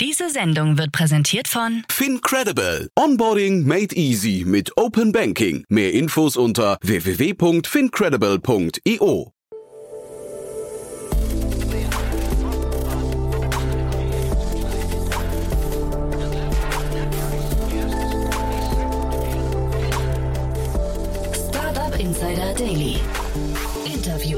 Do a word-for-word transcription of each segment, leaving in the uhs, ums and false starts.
Diese Sendung wird präsentiert von FinCredible. Onboarding made easy mit Open Banking. Mehr Infos unter w w w punkt fincredible punkt i o. Startup Insider Daily. Interview.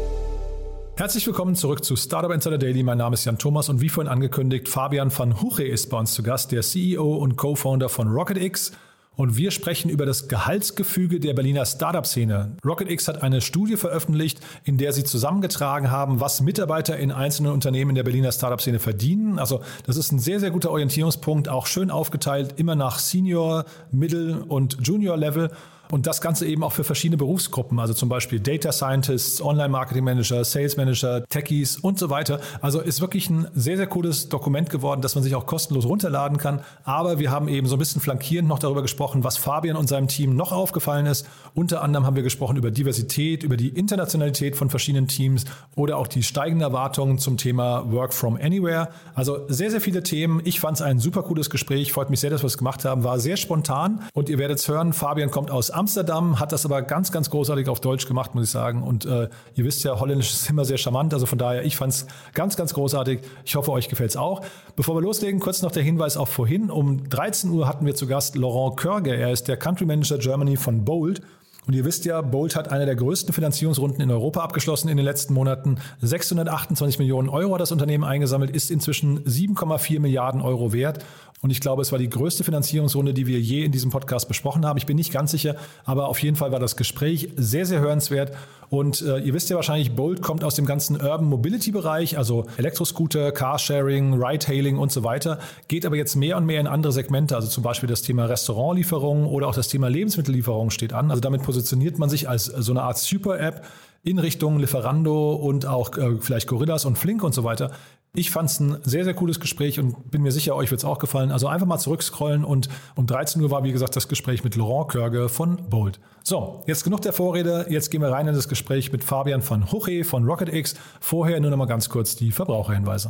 Herzlich willkommen zurück zu Startup Insider Daily. Mein Name ist Jan Thomas und wie vorhin angekündigt, Fabian van Hoche ist bei uns zu Gast, der C E O und Co-Founder von RocketX. Und wir sprechen über das Gehaltsgefüge der Berliner Startup-Szene. RocketX hat eine Studie veröffentlicht, in der sie zusammengetragen haben, was Mitarbeiter in einzelnen Unternehmen in der Berliner Startup-Szene verdienen. Also das ist ein sehr, sehr guter Orientierungspunkt, auch schön aufgeteilt, immer nach Senior, Middle und Junior-Level. Und das Ganze eben auch für verschiedene Berufsgruppen, also zum Beispiel Data Scientists, Online-Marketing-Manager, Sales-Manager, Techies und so weiter. Also ist wirklich ein sehr, sehr cooles Dokument geworden, das man sich auch kostenlos runterladen kann. Aber wir haben eben so ein bisschen flankierend noch darüber gesprochen, was Fabian und seinem Team noch aufgefallen ist. Unter anderem haben wir gesprochen über Diversität, über die Internationalität von verschiedenen Teams oder auch die steigenden Erwartungen zum Thema Work from Anywhere. Also sehr, sehr viele Themen. Ich fand es ein super cooles Gespräch. Freut mich sehr, dass wir es gemacht haben. War sehr spontan. Und ihr werdet es hören, Fabian kommt aus Amsterdam, hat das aber ganz, ganz großartig auf Deutsch gemacht, muss ich sagen. Und äh, ihr wisst ja, Holländisch ist immer sehr charmant. Also von daher, ich fand es ganz, ganz großartig. Ich hoffe, euch gefällt es auch. Bevor wir loslegen, kurz noch der Hinweis auf vorhin. Um dreizehn Uhr hatten wir zu Gast Laurent Körge. Er ist der Country Manager Germany von Bolt. Und ihr wisst ja, Bolt hat eine der größten Finanzierungsrunden in Europa abgeschlossen in den letzten Monaten. sechshundertachtundzwanzig Millionen Euro hat das Unternehmen eingesammelt, ist inzwischen sieben Komma vier Milliarden Euro wert. Und ich glaube, es war die größte Finanzierungsrunde, die wir je in diesem Podcast besprochen haben. Ich bin nicht ganz sicher, aber auf jeden Fall war das Gespräch sehr, sehr hörenswert. Und äh, ihr wisst ja wahrscheinlich, Bolt kommt aus dem ganzen Urban Mobility Bereich, also Elektroscooter, Carsharing, Ride-Hailing und so weiter, geht aber jetzt mehr und mehr in andere Segmente, also zum Beispiel das Thema Restaurantlieferung oder auch das Thema Lebensmittellieferung steht an. Also damit positioniert man sich als so eine Art Super-App in Richtung Lieferando und auch äh, vielleicht Gorillas und Flink und so weiter. Ich fand es ein sehr, sehr cooles Gespräch und bin mir sicher, euch wird es auch gefallen. Also einfach mal zurückscrollen und um dreizehn Uhr war, wie gesagt, das Gespräch mit Laurent Körge von Bolt. So, jetzt genug der Vorrede. Jetzt gehen wir rein in das Gespräch mit Fabian van Hoche von RocketX. Vorher nur noch mal ganz kurz die Verbraucherhinweise.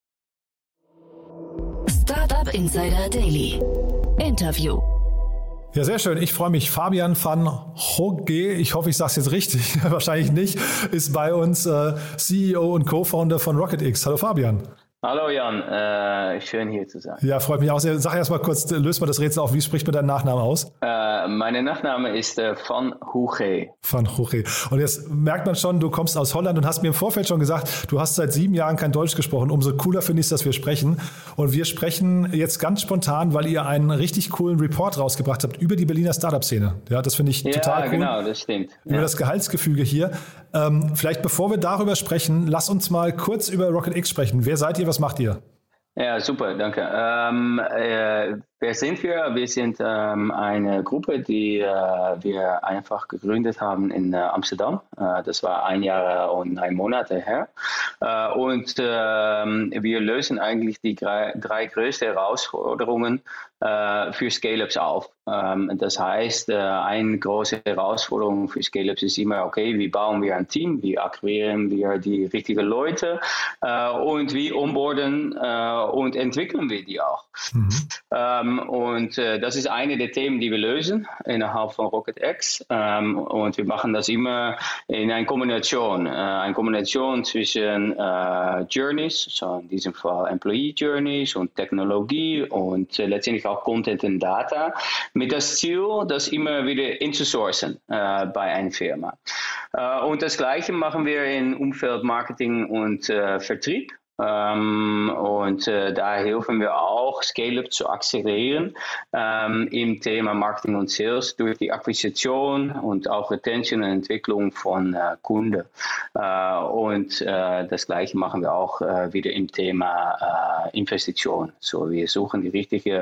Startup Insider Daily. Interview. Ja, sehr schön. Ich freue mich. Fabian van Hoche, ich hoffe, ich sage es jetzt richtig, wahrscheinlich nicht, ist bei uns äh, C E O und Co-Founder von RocketX. Hallo Fabian. Hallo Jan, äh, schön hier zu sein. Ja, freut mich auch sehr. Sag erst mal kurz, löst mal das Rätsel auf, wie spricht man deinen Nachnamen aus? Äh, mein Nachname ist äh, van Hoche. Van Hoche. Und jetzt merkt man schon, du kommst aus Holland und hast mir im Vorfeld schon gesagt, du hast seit sieben Jahren kein Deutsch gesprochen. Umso cooler finde ich es, dass wir sprechen. Und wir sprechen jetzt ganz spontan, weil ihr einen richtig coolen Report rausgebracht habt über die Berliner Startup-Szene. Ja, das finde ich ja, total cool. Ja, genau, das stimmt. Über ja. das Gehaltsgefüge hier. Ähm, vielleicht bevor wir darüber sprechen, lass uns mal kurz über RocketX sprechen. Wer seid ihr, was macht ihr? Ja, super, danke. Ähm, äh, wer sind wir? Wir sind ähm, eine Gruppe, die äh, wir einfach gegründet haben in äh, Amsterdam. Äh, das war ein Jahr und neun Monate her. Äh, und äh, wir lösen eigentlich die drei, drei größten Herausforderungen äh, für Scale-Ups auf. Ähm, das heißt, äh, eine große Herausforderung für Scale-Ups ist immer, okay, wie bauen wir ein Team, wie akquirieren wir die richtigen Leute äh, und wie onboarden äh, und entwickeln wir die auch. Mhm. Ähm, und äh, das ist eine der Themen, die wir lösen innerhalb von RocketX. Ähm, und wir machen das immer in einer Kombination, äh, eine Kombination zwischen äh, Journeys, so in diesem Fall Employee Journeys und Technologie und äh, letztendlich auch Content und Data, mit das Ziel, das immer wieder inzusourcen äh, bei einer Firma. Äh, und das Gleiche machen wir im Umfeld Marketing und äh, Vertrieb. Ähm, und äh, da helfen wir auch, Scale-Up zu akzelerieren ähm, im Thema Marketing und Sales durch die Akquisition und auch Retention und Entwicklung von äh, Kunden. Äh, und äh, das Gleiche machen wir auch äh, wieder im Thema äh, Investition. So, wir suchen die richtige,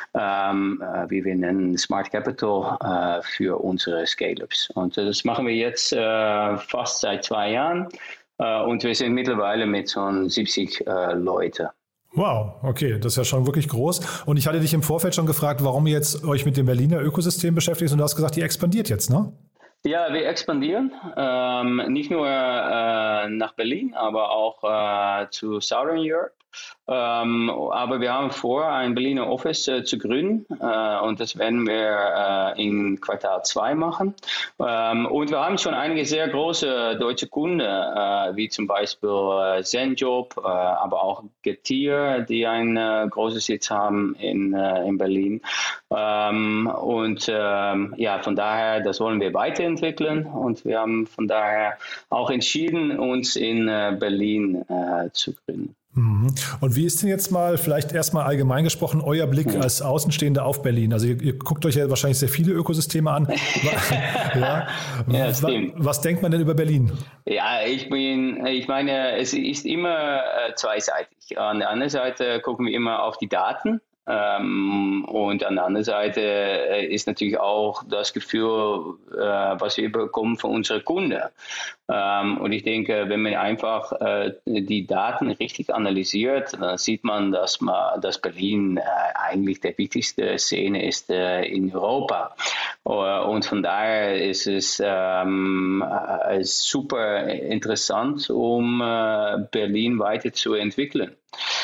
ähm, äh, wie wir nennen, Smart Capital äh, für unsere Scale-Ups. Und äh, das machen wir jetzt äh, fast seit zwei Jahren. Uh, und wir sind mittlerweile mit so siebzig äh, Leute. Wow, okay, das ist ja schon wirklich groß. Und ich hatte dich im Vorfeld schon gefragt, warum ihr jetzt euch mit dem Berliner Ökosystem beschäftigt und du hast gesagt, ihr expandiert jetzt, ne? Ja, wir expandieren, ähm, nicht nur äh, nach Berlin, aber auch äh, zu Southern Europe. Ähm, aber wir haben vor, ein Berliner Office äh, zu gründen äh, und das werden wir äh, in Quartal zwei machen. Ähm, und wir haben schon einige sehr große deutsche Kunden, äh, wie zum Beispiel äh, Zenjob, äh, aber auch Getir, die ein äh, großes Sitz haben in, äh, in Berlin. Ähm, und ähm, ja, von daher, das wollen wir weiterentwickeln und wir haben von daher auch entschieden, uns in äh, Berlin äh, zu gründen. Und wie ist denn jetzt mal, vielleicht erstmal allgemein gesprochen, euer Blick ja. als Außenstehende auf Berlin? Also ihr, ihr guckt euch ja wahrscheinlich sehr viele Ökosysteme an. ja. Ja, was, was denkt man denn über Berlin? Ja, ich bin, ich meine, es ist immer äh, zweiseitig. An der einen Seite gucken wir immer auf die Daten. Ähm, und an der anderen Seite äh, ist natürlich auch das Gefühl, äh, was wir bekommen von unseren Kunden. Ähm, und ich denke, wenn man einfach äh, die Daten richtig analysiert, dann sieht man, dass, man, dass Berlin äh, eigentlich der wichtigste Szene ist äh, in Europa. Uh, und von daher ist es ähm, äh, super interessant, um äh, Berlin weiterzuentwickeln.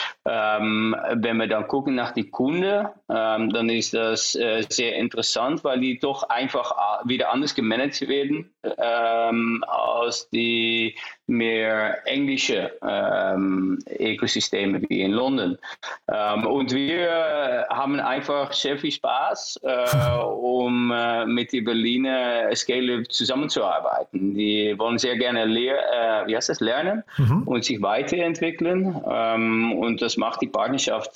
Ähm, wenn wir dann gucken nach die Kunden, ähm, dann ist das äh, sehr interessant, weil die doch einfach wieder anders gemanagt werden ähm, als die mehr englische ähm, Ökosysteme wie in London. Ähm, und wir haben einfach sehr viel Spaß, äh, um äh, mit den Berliner Scale-Up zusammenzuarbeiten. Die wollen sehr gerne lehr, äh, wie heißt das, lernen mhm. und sich weiterentwickeln. Ähm, und das macht die Partnerschaft äh,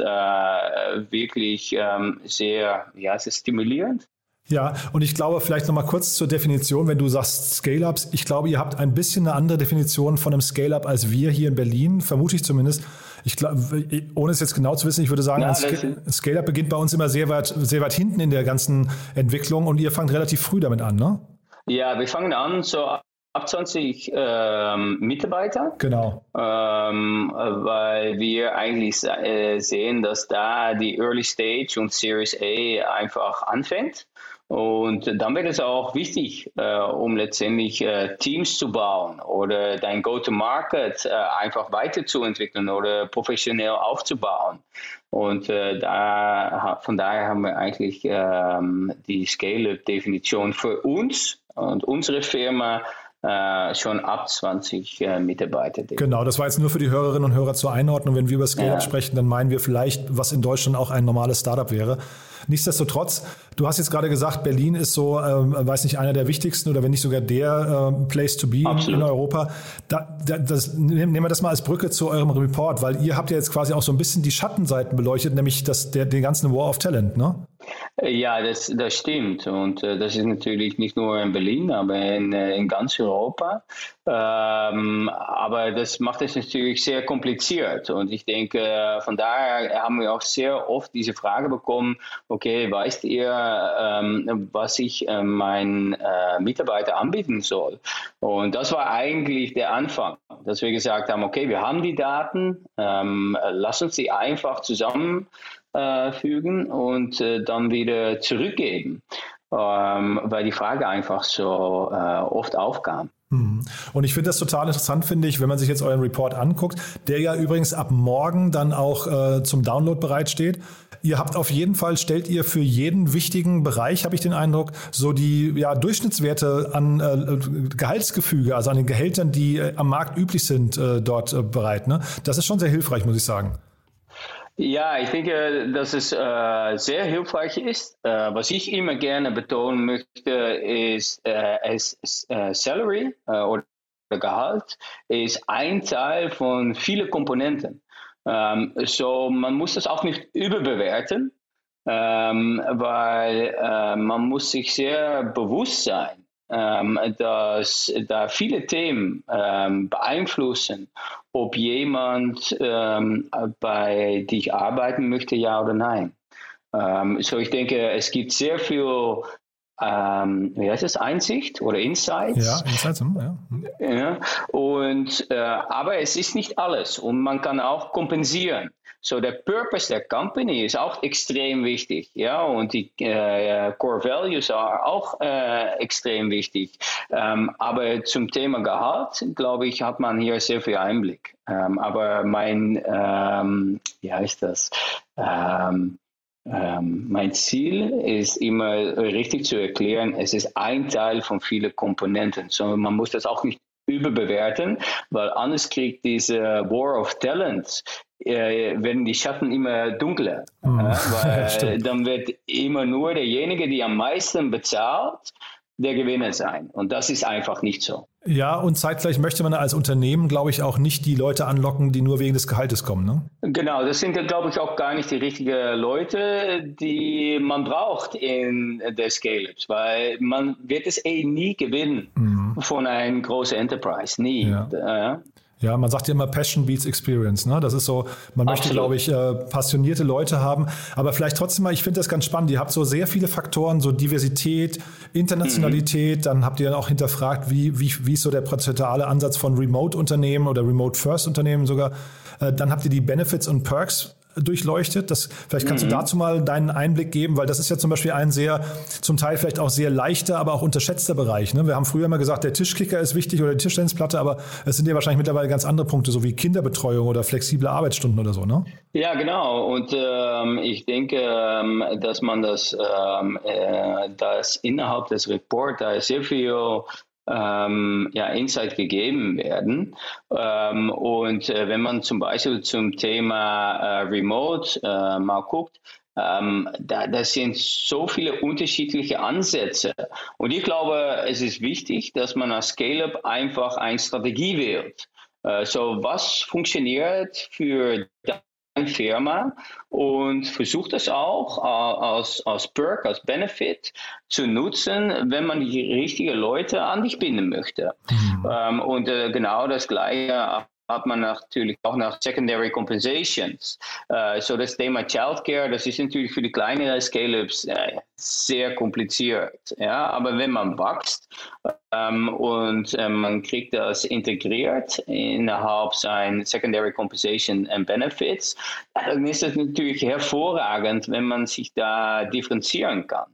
wirklich ähm, sehr, ja, es ist stimulierend. Ja, und ich glaube, vielleicht nochmal kurz zur Definition, wenn du sagst Scale-Ups, ich glaube, ihr habt ein bisschen eine andere Definition von einem Scale-Up als wir hier in Berlin, vermute ich zumindest. Ich glaube, ohne es jetzt genau zu wissen, ich würde sagen, ja, ein Sc- Scale-Up beginnt bei uns immer sehr weit, sehr weit hinten in der ganzen Entwicklung und ihr fangt relativ früh damit an, ne? Ja, wir fangen an so ab zwanzig ähm, Mitarbeiter. Genau. Ähm, weil wir eigentlich äh, sehen, dass da die Early Stage und Series A einfach anfängt. Und dann wird es auch wichtig, äh, um letztendlich äh, Teams zu bauen oder dein Go-to-Market äh, einfach weiterzuentwickeln oder professionell aufzubauen. Und äh, da, von daher haben wir eigentlich ähm, die Scale-Up-Definition für uns und unsere Firma Uh, schon ab zwanzig uh, Mitarbeiter. Genau, das war jetzt nur für die Hörerinnen und Hörer zur Einordnung. Wenn wir über Scale-Up ja. sprechen, dann meinen wir vielleicht, was in Deutschland auch ein normales Startup wäre. Nichtsdestotrotz, du hast jetzt gerade gesagt, Berlin ist so, ähm, weiß nicht, einer der wichtigsten oder wenn nicht sogar der ähm, Place to be in, in Europa. Da, da, das, nehmen wir das mal als Brücke zu eurem Report, weil ihr habt ja jetzt quasi auch so ein bisschen die Schattenseiten beleuchtet, nämlich das, der, den ganzen War of Talent, ne? Ja, das, das stimmt. Und äh, das ist natürlich nicht nur in Berlin, aber in, äh, in ganz Europa. Ähm, aber das macht es natürlich sehr kompliziert. Und ich denke, von daher haben wir auch sehr oft diese Frage bekommen, okay, weißt ihr, ähm, was ich äh, meinen äh, Mitarbeiter anbieten soll? Und das war eigentlich der Anfang, dass wir gesagt haben, okay, wir haben die Daten, ähm, lass uns die einfach zusammen fügen und äh, dann wieder zurückgeben, ähm, weil die Frage einfach so äh, oft aufkam. Und ich finde das total interessant, finde ich, wenn man sich jetzt euren Report anguckt, der ja übrigens ab morgen dann auch äh, zum Download bereitsteht. Ihr habt auf jeden Fall, stellt ihr für jeden wichtigen Bereich, habe ich den Eindruck, so die ja, Durchschnittswerte an äh, Gehaltsgefüge, also an den Gehältern, die äh, am Markt üblich sind, äh, dort äh, bereit. Ne? Das ist schon sehr hilfreich, muss ich sagen. Ja, ich denke, dass es äh, sehr hilfreich ist. Äh, was ich immer gerne betonen möchte, ist, äh, es, äh, Salary äh, oder Gehalt ist ein Teil von vielen Komponenten. Ähm, so, man muss das auch nicht überbewerten, ähm, weil äh, man muss sich sehr bewusst sein, Ähm, dass da viele Themen ähm, beeinflussen, ob jemand ähm, bei dich arbeiten möchte, ja oder nein. Ähm, so ich denke, es gibt sehr viel ähm, wie heißt es, Einsicht oder Insights. Ja, Insights, ja. Ja, und, äh, aber es ist nicht alles und man kann auch kompensieren. So, der Purpose der Company ist auch extrem wichtig, ja, und die äh, Core Values sind auch äh, extrem wichtig. Ähm, aber zum Thema Gehalt, glaube ich, hat man hier sehr viel Einblick. Ähm, aber mein, ähm, wie heißt das? Ähm, ähm, mein Ziel ist immer richtig zu erklären, es ist ein Teil von vielen Komponenten. So, man muss das auch nicht überbewerten, weil anders kriegt diese War of Talent, äh, werden die Schatten immer dunkler. Mhm. Ja, weil dann wird immer nur derjenige, der am meisten bezahlt, der Gewinner sein. Und das ist einfach nicht so. Ja, und zeitgleich möchte man als Unternehmen, glaube ich, auch nicht die Leute anlocken, die nur wegen des Gehaltes kommen, ne? Genau, das sind, glaube ich, auch gar nicht die richtigen Leute, die man braucht in der Scale-Ups, weil man wird es eh nie gewinnen mhm. von einer großen Enterprise, nie. Ja. Ja. Ja, man sagt ja immer Passion beats Experience, ne? Das ist so, man möchte, Absolut. glaube ich, äh, passionierte Leute haben, aber vielleicht trotzdem mal, ich finde das ganz spannend, ihr habt so sehr viele Faktoren, so Diversität, Internationalität, mhm. dann habt ihr dann auch hinterfragt, wie, wie, wie ist so der prozentuale Ansatz von Remote-Unternehmen oder Remote-First-Unternehmen sogar, äh, dann habt ihr die Benefits und Perks durchleuchtet. Das, vielleicht kannst mhm. du dazu mal deinen Einblick geben, weil das ist ja zum Beispiel ein sehr, zum Teil vielleicht auch sehr leichter, aber auch unterschätzter Bereich. Ne? Wir haben früher immer gesagt, der Tischkicker ist wichtig oder die Tischtennisplatte, aber es sind ja wahrscheinlich mittlerweile ganz andere Punkte, so wie Kinderbetreuung oder flexible Arbeitsstunden oder so, ne? Ja, genau. Und ähm, ich denke, ähm, dass man das, ähm, äh, das innerhalb des Reports, da ist sehr viel Ähm, ja, Insight gegeben werden. Ähm, und äh, wenn man zum Beispiel zum Thema äh, Remote äh, mal guckt, ähm, da, das sind so viele unterschiedliche Ansätze. Und ich glaube, es ist wichtig, dass man als Scale-Up einfach eine Strategie wählt. Äh, so, was funktioniert für eine Firma und versucht das auch äh, als, als Perk, als Benefit zu nutzen, wenn man die richtigen Leute an dich binden möchte. Mhm. Ähm, und äh, genau das Gleiche hat man natürlich auch nach Secondary Compensations. Uh, so das Thema Childcare, das ist natürlich für die kleineren Scale-Ups äh, sehr kompliziert. Ja? Aber wenn man wächst ähm, und äh, man kriegt das integriert innerhalb seiner Secondary Compensation and Benefits, dann ist es natürlich hervorragend, wenn man sich da differenzieren kann.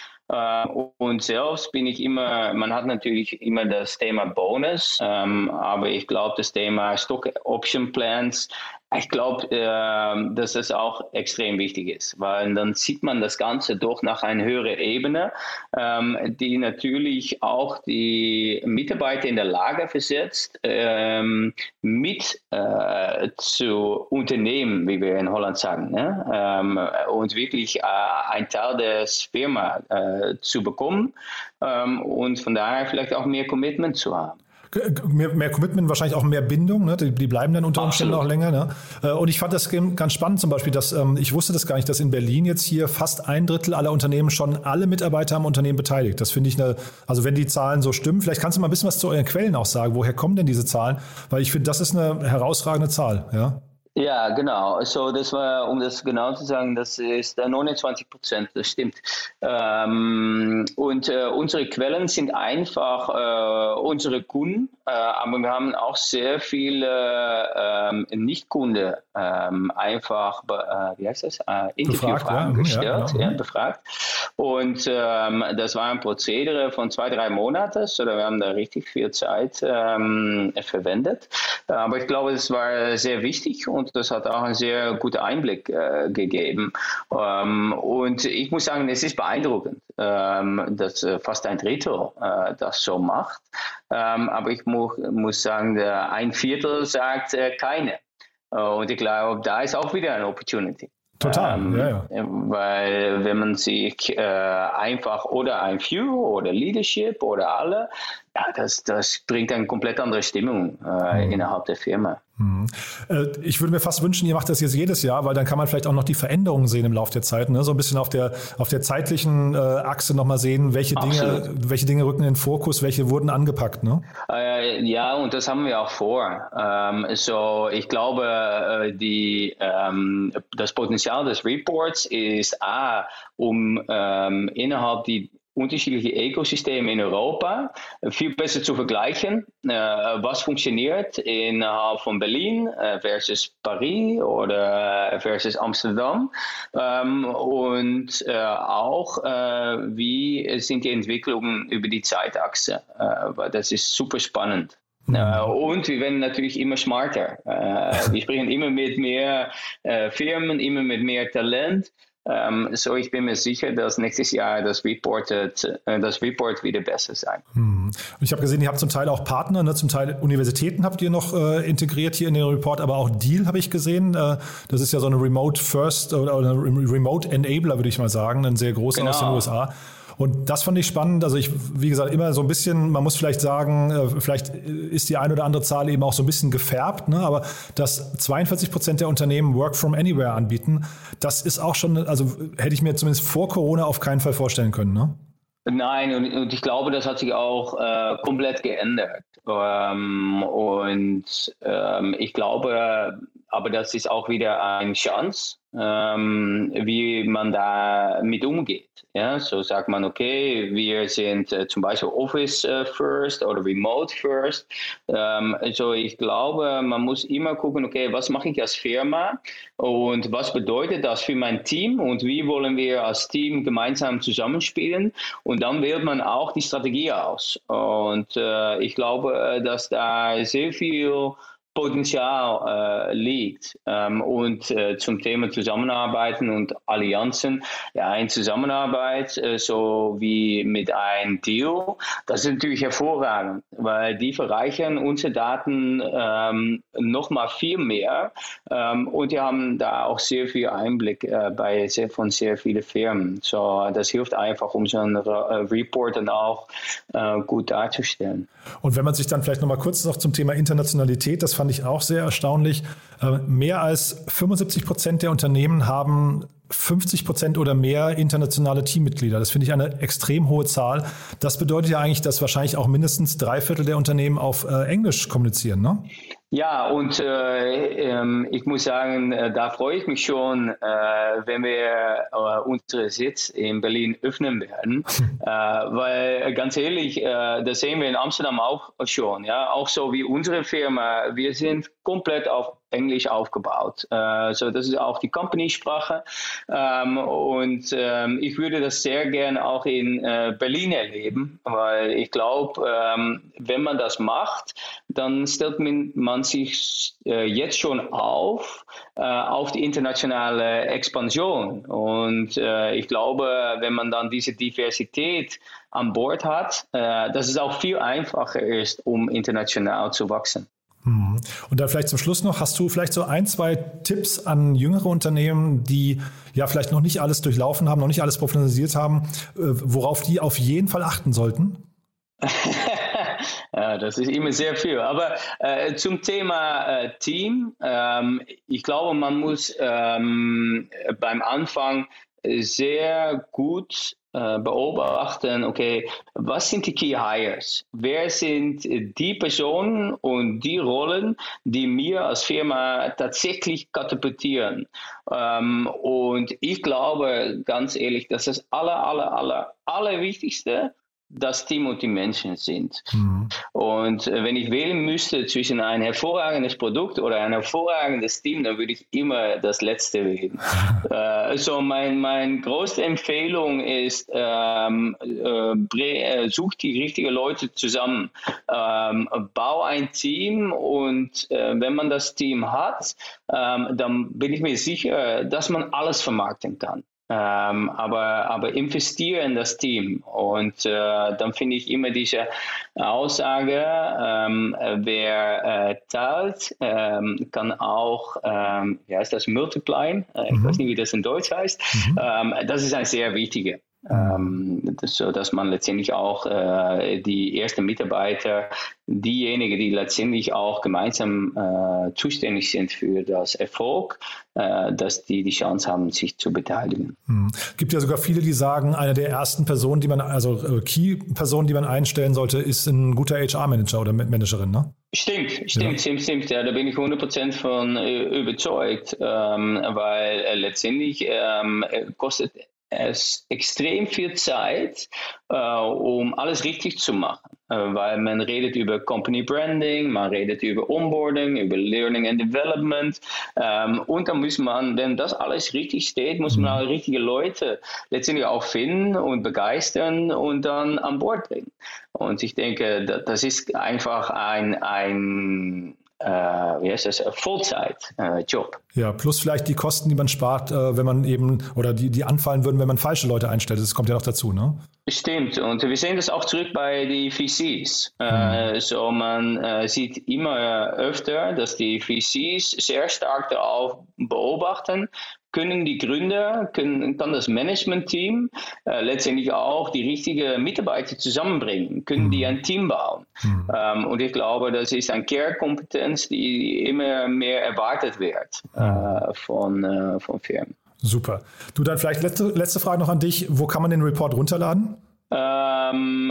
Uh, und selbst bin ich immer, man hat natürlich immer das Thema Bonus, ähm, aber ich glaube, das Thema Stock Option Plans, ich glaube, äh, dass das auch extrem wichtig ist, weil dann sieht man das Ganze doch nach einer höheren Ebene, ähm, die natürlich auch die Mitarbeiter in der Lage versetzt, ähm, mit äh, zu unternehmen, wie wir in Holland sagen, ne? ähm, und wirklich äh, ein Teil der Firma äh, zu bekommen ähm, und von daher vielleicht auch mehr Commitment zu haben. Mehr, mehr Commitment, wahrscheinlich auch mehr Bindung, ne? die, die bleiben dann unter Umständen auch länger. Ne? Und ich fand das ganz spannend zum Beispiel, dass ähm, ich wusste das gar nicht, dass in Berlin jetzt hier fast ein Drittel aller Unternehmen schon alle Mitarbeiter am Unternehmen beteiligt. Das finde ich, eine, also wenn die Zahlen so stimmen, vielleicht kannst du mal ein bisschen was zu euren Quellen auch sagen. Woher kommen denn diese Zahlen? Weil ich finde, das ist eine herausragende Zahl. Ja. Ja, genau. So, das war, um das genau zu sagen, das ist neunundzwanzig Prozent, das stimmt. Ähm, und äh, unsere Quellen sind einfach äh, unsere Kunden, äh, aber wir haben auch sehr viele ähm, Nicht-Kunden ähm, einfach, äh, wie heißt das, äh, Interviewfragen befragt, gestellt, ja, genau. ja, befragt. Und ähm, das war ein Prozedere von zwei, drei Monaten, so wir haben da richtig viel Zeit ähm, verwendet. Aber ich glaube, es war sehr wichtig und das hat auch einen sehr guten Einblick äh, gegeben. Ähm, und ich muss sagen, es ist beeindruckend, ähm, dass äh, fast ein Drittel äh, das so macht. Ähm, aber ich mu- muss sagen, der ein Viertel sagt äh, keine. Äh, und ich glaube, da ist auch wieder eine Opportunity. Total, ähm, ja, ja. Weil wenn man sich äh, einfach oder ein View oder Leadership oder alle, ja, das, das bringt eine komplett andere Stimmung äh, mhm. innerhalb der Firma. Mhm. Äh, ich würde mir fast wünschen, ihr macht das jetzt jedes Jahr, weil dann kann man vielleicht auch noch die Veränderungen sehen im Laufe der Zeit, ne? So ein bisschen auf der, auf der zeitlichen äh, Achse nochmal sehen, welche Dinge, welche Dinge rücken in den Fokus, welche wurden angepackt, ne? Äh, ja, und das haben wir auch vor. Ähm, so, ich glaube, äh, die, ähm, das Potenzial des Reports ist A, um ähm, innerhalb die unterschiedliche Ökosysteme in Europa viel besser zu vergleichen, äh, was funktioniert innerhalb von Berlin äh, versus Paris oder versus Amsterdam ähm, und äh, auch äh, wie sind die Entwicklungen über die Zeitachse, äh, weil das ist super spannend. Mhm. Uh, und wir werden natürlich immer smarter. Uh, wir sprechen immer mit mehr uh, Firmen, immer mit mehr Talent. Um, so ich bin mir sicher, dass nächstes Jahr das Report, uh, das Report wieder besser sein. Mhm. Und ich habe gesehen, ihr habt zum Teil auch Partner, ne? Zum Teil Universitäten habt ihr noch äh, integriert hier in den Report, aber auch Deel habe ich gesehen. Äh, das ist ja so eine Remote First oder, oder Remote Enabler, würde ich mal sagen, ein sehr großer genau. aus den U S A. Und das fand ich spannend. Also ich, wie gesagt, immer so ein bisschen, man muss vielleicht sagen, vielleicht ist die ein oder andere Zahl eben auch so ein bisschen gefärbt, ne? Aber dass zweiundvierzig Prozent der Unternehmen Work from Anywhere anbieten, das ist auch schon, also hätte ich mir zumindest vor Corona auf keinen Fall vorstellen können, ne? Nein, und, und ich glaube, das hat sich auch äh, komplett geändert. Ähm, und ähm, ich glaube, aber das ist auch wieder eine Chance, ähm, wie man da mit umgeht. Ja, so sagt man, okay, wir sind äh, zum Beispiel Office äh, First oder Remote First. Ähm, also ich glaube, man muss immer gucken, okay, was mache ich als Firma und was bedeutet das für mein Team und wie wollen wir als Team gemeinsam zusammenspielen, und dann wählt man auch die Strategie aus. Und äh, ich glaube, dass da sehr viel Potenzial äh, liegt. Ähm, und äh, zum Thema Zusammenarbeiten und Allianzen, ja, in Zusammenarbeit, äh, so wie mit einem Deal, das ist natürlich hervorragend, weil die verreichern unsere Daten ähm, noch mal viel mehr, ähm, und die haben da auch sehr viel Einblick äh, bei sehr, von sehr vielen Firmen. So, das hilft einfach, um so einen äh, Report dann auch äh, gut darzustellen. Und wenn man sich dann vielleicht noch mal kurz noch zum Thema Internationalität, das fand ich auch sehr erstaunlich. Mehr als fünfundsiebzig Prozent der Unternehmen haben fünfzig Prozent oder mehr internationale Teammitglieder. Das finde ich eine extrem hohe Zahl. Das bedeutet ja eigentlich, dass wahrscheinlich auch mindestens drei Viertel der Unternehmen auf äh, Englisch kommunizieren, ne? Ja, und äh, ähm, ich muss sagen, äh, da freue ich mich schon, äh, wenn wir äh, unseren Sitz in Berlin öffnen werden, äh, weil ganz ehrlich, äh, das sehen wir in Amsterdam auch schon, ja, auch so wie unsere Firma, wir sind komplett auf Englisch aufgebaut. Uh, so das ist auch die Company-Sprache. Um, und um, ich würde das sehr gerne auch in uh, Berlin erleben, weil ich glaube, um, wenn man das macht, dann stellt man sich uh, jetzt schon auf, uh, auf die internationale Expansion. Und uh, ich glaube, wenn man dann diese Diversität an Bord hat, uh, dass es auch viel einfacher ist, um international zu wachsen. Und dann vielleicht zum Schluss noch, hast du vielleicht so ein, zwei Tipps an jüngere Unternehmen, die ja vielleicht noch nicht alles durchlaufen haben, noch nicht alles professionalisiert haben, worauf die auf jeden Fall achten sollten? Ja, das ist immer sehr viel. Aber äh, zum Thema äh, Team, ähm, ich glaube, man muss ähm, beim Anfang sehr gut beobachten, okay, was sind die Key Hires? Wer sind die Personen und die Rollen, die mir als Firma tatsächlich katapultieren? Ähm, und ich glaube, ganz ehrlich, dass das aller, aller, aller, aller Wichtigste das Team und die Menschen sind. Mhm. Und äh, wenn ich wählen müsste zwischen ein hervorragendes Produkt oder ein hervorragendes Team, dann würde ich immer das Letzte wählen. äh, also mein, meine größte Empfehlung ist, ähm, äh, such die richtigen Leute zusammen. Ähm, bau ein Team, und äh, wenn man das Team hat, ähm, dann bin ich mir sicher, dass man alles vermarkten kann. Ähm, aber, aber investiere in das Team, und äh, dann finde ich immer diese Aussage, ähm, wer äh, teilt, ähm, kann auch, ähm, wie heißt das, multiplyen, äh, ich mhm. weiß nicht, wie das in Deutsch heißt, mhm. ähm, das ist ein sehr wichtiger. Ähm, das, so dass man letztendlich auch äh, die ersten Mitarbeiter, diejenigen, die letztendlich auch gemeinsam äh, zuständig sind für das Erfolg, äh, dass die die Chance haben, sich zu beteiligen. Hm. Gibt ja sogar viele, die sagen, eine der ersten Personen, die man, also äh, Key-Personen, die man einstellen sollte, ist ein guter H R-Manager oder Managerin, ne? Stimmt, stimmt, ja. stimmt, stimmt. Ja, da bin ich hundert Prozent von äh, überzeugt, ähm, weil äh, letztendlich ähm, kostet es extrem viel Zeit, äh, um alles richtig zu machen. Äh, weil man redet über Company Branding, man redet über Onboarding, über Learning and Development. Ähm, und dann muss man, wenn das alles richtig steht, muss man auch richtige Leute letztendlich auch finden und begeistern und dann an Bord bringen. Und ich denke, das ist einfach ein, ein äh, wie heißt das, Vollzeit-Job. Äh, ja, plus vielleicht die Kosten, die man spart, äh, wenn man eben, oder die, die anfallen würden, wenn man falsche Leute einstellt. Das kommt ja noch dazu, ne? Stimmt, und wir sehen das auch zurück bei den V Cs. Mhm. Äh, so man äh, sieht immer öfter, dass die V Cs sehr stark darauf beobachten, können die Gründer, können, kann das Management-Team äh, letztendlich auch die richtigen Mitarbeiter zusammenbringen, können mhm. die ein Team bauen. Mhm. Ähm, und ich glaube, das ist eine Kernkompetenz, die immer mehr erwartet wird mhm. äh, von, äh, von Firmen. Super. Du, dann vielleicht letzte, letzte Frage noch an dich. Wo kann man den Report runterladen? Ähm,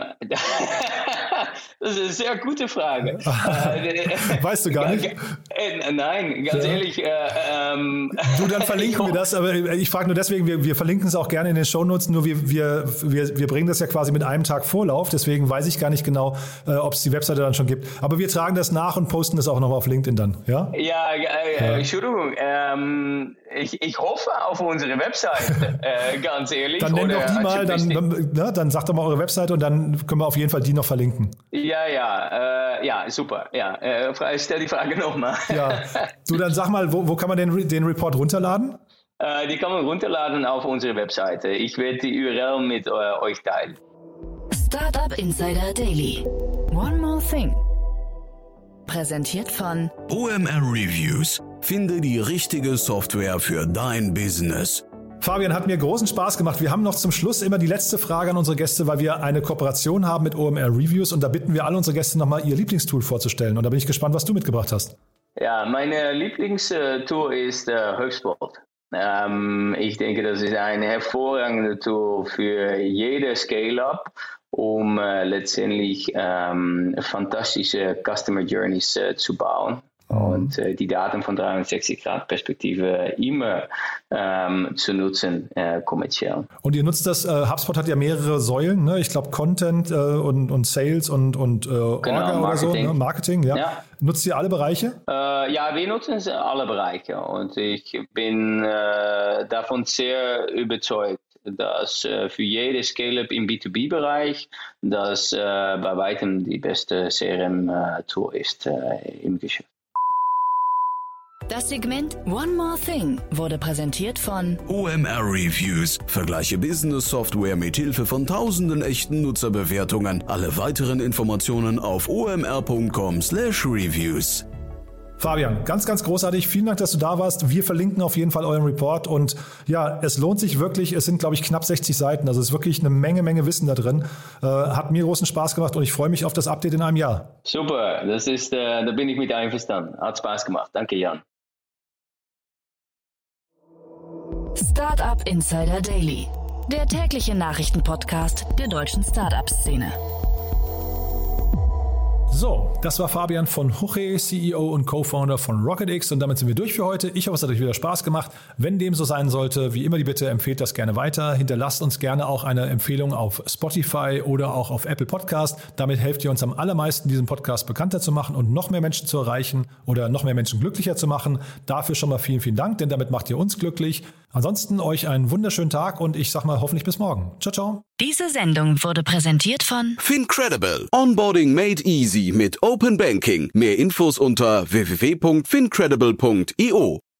das ist eine sehr gute Frage. Weißt du gar nicht? Äh, nein, ganz ja. ehrlich. Äh, ähm, du, dann verlinken wir das, aber ich frage nur deswegen, wir, wir verlinken es auch gerne in den Shownotes, nur wir, wir, wir, wir bringen das ja quasi mit einem Tag Vorlauf, deswegen weiß ich gar nicht genau, äh, ob es die Webseite dann schon gibt. Aber wir tragen das nach und posten das auch nochmal auf LinkedIn dann, ja? Ja, äh, ja. Entschuldigung, ähm, ich, ich hoffe auf unsere Webseite, äh, ganz ehrlich. Dann nenn doch die mal, dann, dann, na, dann sagt doch mal eure Webseite und dann können wir auf jeden Fall die noch verlinken. Ja, ja, äh, ja, super. Ja, äh, stell die Frage nochmal. Ja, du, dann sag mal, wo, wo kann man den, den Report runterladen? Äh, die kann man runterladen auf unsere Webseite. Ich werde die U R L mit äh, euch teilen. Startup Insider Daily. One more thing. Präsentiert von O M R Reviews. Finde die richtige Software für dein Business. Fabian, hat mir großen Spaß gemacht. Wir haben noch zum Schluss immer die letzte Frage an unsere Gäste, weil wir eine Kooperation haben mit O M R Reviews und da bitten wir alle unsere Gäste nochmal ihr Lieblingstool vorzustellen. Und da bin ich gespannt, was du mitgebracht hast. Ja, meine Lieblingstool ist äh, HubSpot. Ähm, ich denke, das ist ein hervorragendes Tool für jede Scale-Up, um äh, letztendlich ähm, fantastische Customer Journeys äh, zu bauen. Und äh, die Daten von dreihundertsechzig Grad Perspektive immer ähm, zu nutzen, äh, kommerziell. Und ihr nutzt das, äh, HubSpot hat ja mehrere Säulen, ne? Ich glaube Content äh, und, und Sales und, und äh, Orga genau, oder so, ne? Marketing, ja. ja. Nutzt ihr alle Bereiche? Äh, ja, wir nutzen alle Bereiche und ich bin äh, davon sehr überzeugt, dass äh, für jede Scale-Up im B zwei B-Bereich das äh, bei weitem die beste C R M-Tool ist äh, im Geschäft. Das Segment One More Thing wurde präsentiert von O M R Reviews. Vergleiche Business-Software mit Hilfe von tausenden echten Nutzerbewertungen. Alle weiteren Informationen auf o m r punkt com slash reviews. Fabian, ganz, ganz großartig. Vielen Dank, dass du da warst. Wir verlinken auf jeden Fall euren Report und ja, es lohnt sich wirklich. Es sind, glaube ich, knapp sechzig Seiten. Also es ist wirklich eine Menge, Menge Wissen da drin. Äh, hat mir großen Spaß gemacht und ich freue mich auf das Update in einem Jahr. Super, das ist, äh, da bin ich mit einverstanden. Hat Spaß gemacht. Danke, Jan. Startup Insider Daily, der tägliche Nachrichtenpodcast der deutschen Startup-Szene. So, das war Fabian von Huche, C E O und Co-Founder von RocketX und damit sind wir durch für heute. Ich hoffe, es hat euch wieder Spaß gemacht. Wenn dem so sein sollte, wie immer die Bitte, empfehlt das gerne weiter. Hinterlasst uns gerne auch eine Empfehlung auf Spotify oder auch auf Apple Podcast. Damit helft ihr uns am allermeisten, diesen Podcast bekannter zu machen und noch mehr Menschen zu erreichen oder noch mehr Menschen glücklicher zu machen. Dafür schon mal vielen, vielen Dank, denn damit macht ihr uns glücklich. Ansonsten euch einen wunderschönen Tag und ich sag mal hoffentlich bis morgen. Ciao, ciao. Diese Sendung wurde präsentiert von FinCredible. Onboarding made easy mit Open Banking. Mehr Infos unter w w w punkt fincredible punkt i o.